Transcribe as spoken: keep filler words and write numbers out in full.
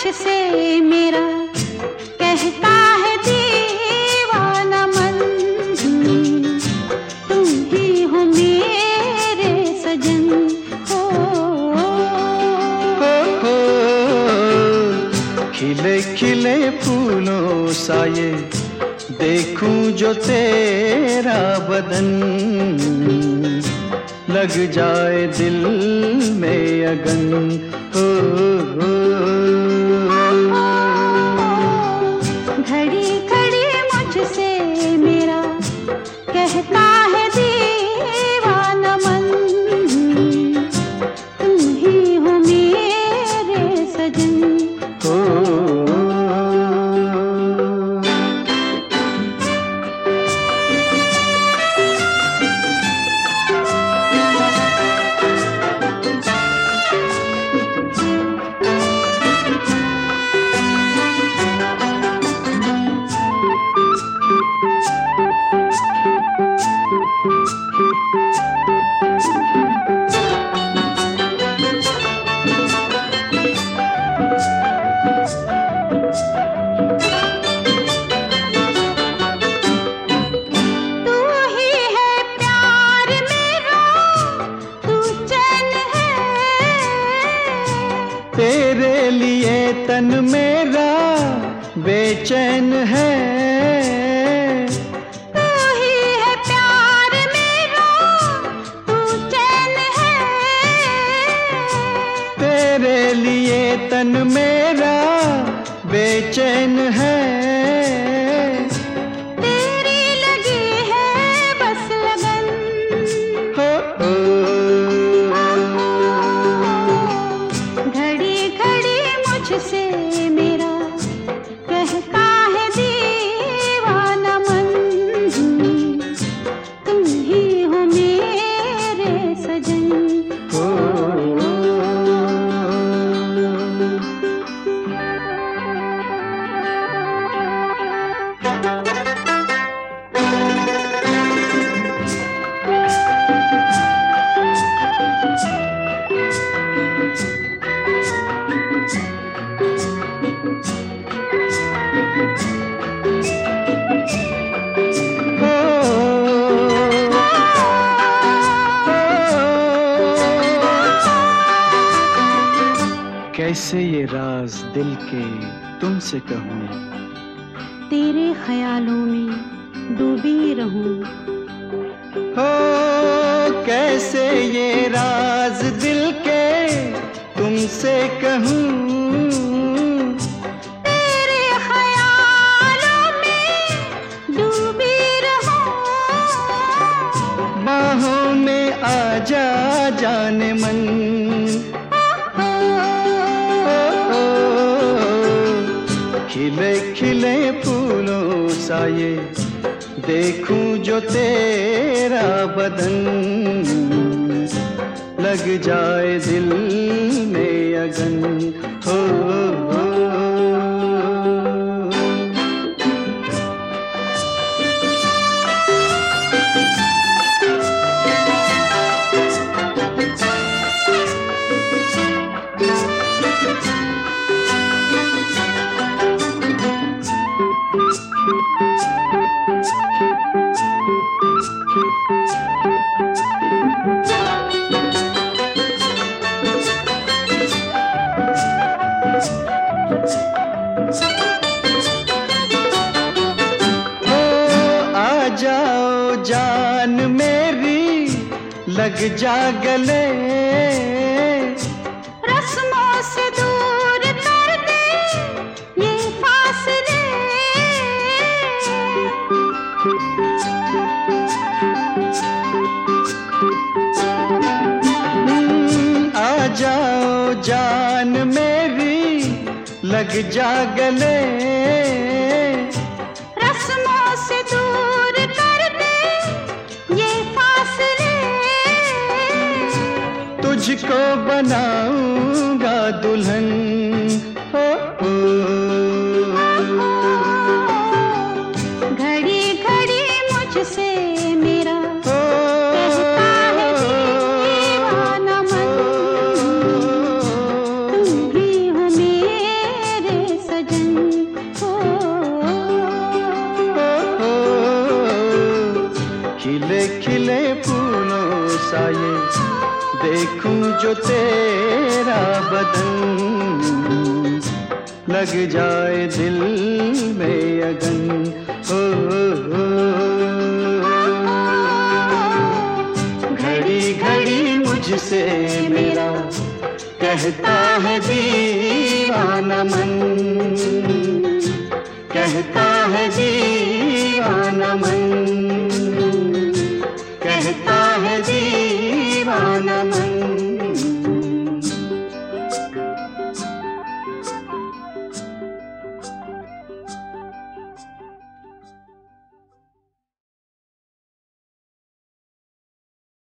मुझसे मेरा कहता है दीवाना मन, तुम ही हो मेरे सजन। हो, हो, हो खिले खिले फूलों सा ये देखूं जो तेरा बदन, लग जाए दिल में अगन। हो, हो, घड़ी घड़ी मुझसे मेरा कहता है दीवाना मन, तुम ही हो मेरे सजन। हो तेरे लिए तन मेरा बेचैन है, तू ही है प्यार मेरा, तू चैन है। तेरे लिए तन मेरा बेचैन है, तेरी लगी है बस लगन। हो, हो मुझसे मेरा कहता है दीवाना मन, तुम ही हो मेरे सजन। हो कैसे ये राज दिल के तुमसे कहूँ, तेरे ख्यालों में डूबी रहूं। हो कैसे ये राज दिल के तुमसे कहूँ, तेरे ख्यालों में डूबी रहूं। बाहों में आजा जाने मन, खिले खिले फूलों सा ये देखूं जो तेरा बदन, लग जाए दिल में अगन। हो, हो जान मेरी लग जा गले, रस्मों से दूर कर दे ये फासले। आ जाओ जान मेरी लग जा गले, रस्मों से दूर कर दे ये फासले। तुझको बनाऊंगा दुल्हन, हो, हो। घड़ी घड़ी मुझसे मेरा कहता है दीवाना मन, तुम ही हो मेरे साये, देखूं जो तेरा बदन, लग जाए दिल में अगन। हो, हो, घड़ी घड़ी मुझसे मेरा कहता है दीवाना मन, कहता है दीवाना मन, कहता है दीवाना